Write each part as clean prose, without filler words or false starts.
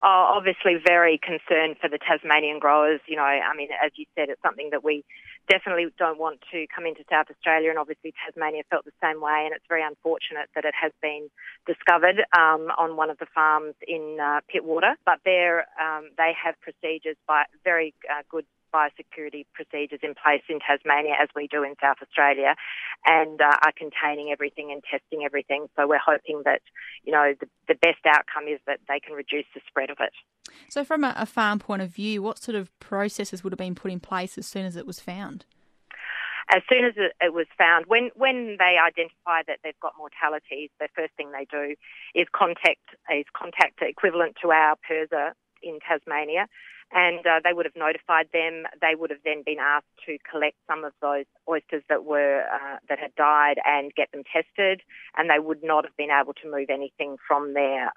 Obviously very concerned for the Tasmanian growers. As you said, it's something that we definitely don't want to come into South Australia, and obviously Tasmania felt the same way, and it's very unfortunate that it has been discovered on one of the farms in Pittwater. But they have procedures, very good biosecurity procedures in place in Tasmania, as we do in South Australia, and are containing everything and testing everything. So we're hoping that, the best outcome is that they can reduce the spread of it. So from a farm point of view, what sort of processes would have been put in place as soon as it was found? As soon as it was found, when they identify that they've got mortalities, the first thing they do is contact the equivalent to our PIRSA in Tasmania, and they would have notified them. They would have then been asked to collect some of those oysters that had died and get them tested, and they would not have been able to move anything from their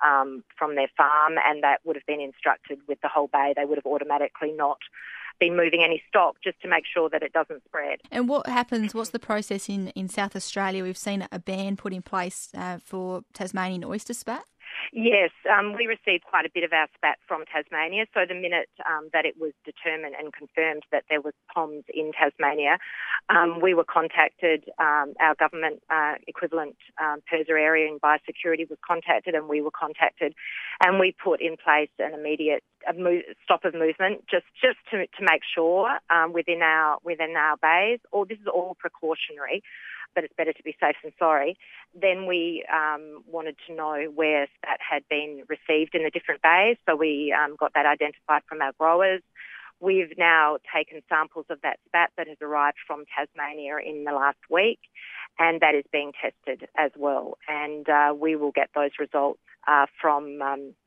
farm, and that would have been instructed with the whole bay. They would have automatically not been moving any stock, just to make sure that it doesn't spread. And what happens, what's the process in South Australia? We've seen a ban put in place for Tasmanian oyster spat. Yes, we received quite a bit of our spat from Tasmania. So the minute that it was determined and confirmed that there was POMs in Tasmania, we were contacted. Our government equivalent PIRSA area in biosecurity was contacted, and we were contacted, and we put in place an immediate stop of movement just to make sure within our bays. This is all precautionary, but it's better to be safe than sorry. Then we wanted to know where spat had been received in the different bays, so we got that identified from our growers. We've now taken samples of that spat that has arrived from Tasmania in the last week, and that is being tested as well. And we will get those results from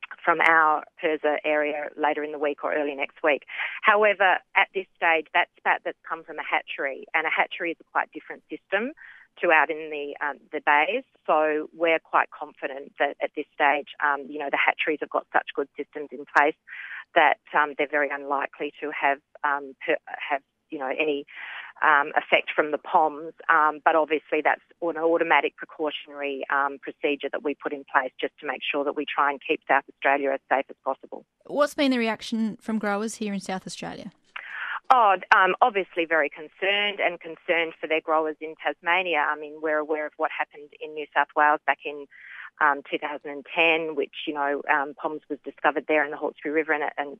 our PIRSA area later in the week or early next week. However, at this stage, that spat that's come from a hatchery, and a hatchery is a quite different system to out in the bays. So we're quite confident that at this stage, the hatcheries have got such good systems in place that they're very unlikely to have any effect from the POMs. But obviously that's an automatic precautionary procedure that we put in place just to make sure that we try and keep South Australia as safe as possible. What's been the reaction from growers here in South Australia? Obviously very concerned for their growers in Tasmania. I mean, we're aware of what happened in New South Wales back in 2010, which POMs was discovered there in the Hawkesbury River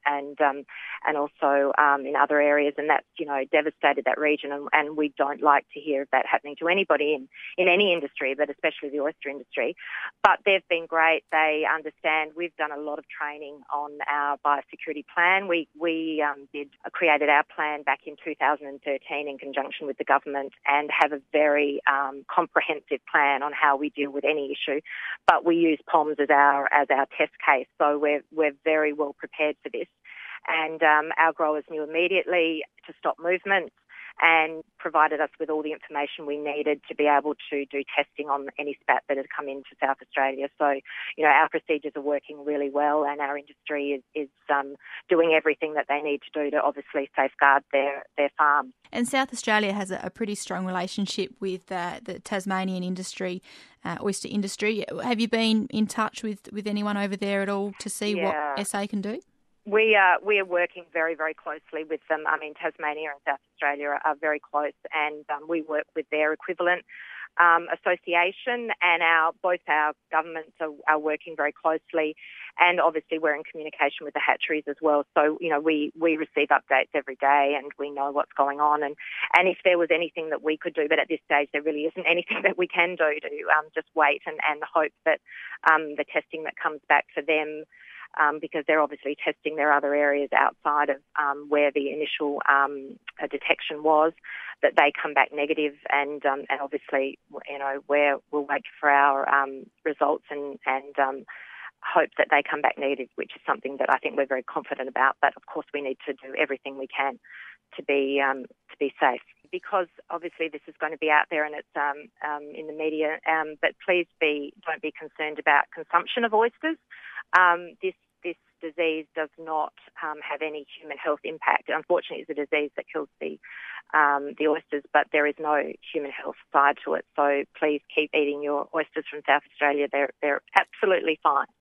and also in other areas, and that's devastated that region. And we don't like to hear of that happening to anybody in any industry, but especially the oyster industry. But they've been great. They understand. We've done a lot of training on our biosecurity plan. We created our plan back in 2013 in conjunction with the government, and have a very comprehensive plan on how we deal with any issue. But we use POMs as our test case, so we're very well prepared for this. And our growers knew immediately to stop movement and provided us with all the information we needed to be able to do testing on any spat that had come into South Australia. So, our procedures are working really well, and our industry is doing everything that they need to do to obviously safeguard their farms. And South Australia has a pretty strong relationship with the Tasmanian industry, oyster industry. Have you been in touch with anyone over there at all to see what SA can do? We are working very, very closely with them. I mean, Tasmania and South Australia are very close, and we work with their equivalent association, and both our governments are working very closely, and obviously we're in communication with the hatcheries as well. So, we receive updates every day, and we know what's going on, and if there was anything that we could do, but at this stage there really isn't anything that we can do to just wait and hope that the testing that comes back for them, because they're obviously testing their other areas outside of where the initial detection was, that they come back negative, and obviously, we'll wait for our results and hope that they come back negative, which is something that I think we're very confident about. But of course, we need to do everything we can to be safe, because obviously this is going to be out there and it's in the media. But please don't be concerned about consumption of oysters. This disease does not have any human health impact. Unfortunately, it's a disease that kills the oysters, but there is no human health side to it. So please keep eating your oysters from South Australia. They're absolutely fine.